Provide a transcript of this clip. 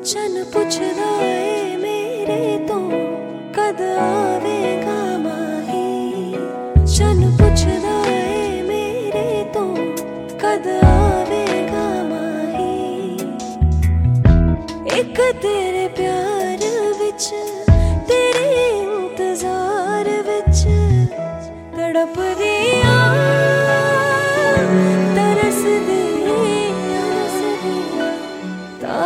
चन पुछदा ए मेरे तो कद आवेगा माही। चन पुछदा ए मेरे तो कद आवेगा माही। एक तेरे प्यार विच तेरे इंतजार विच तड़पदी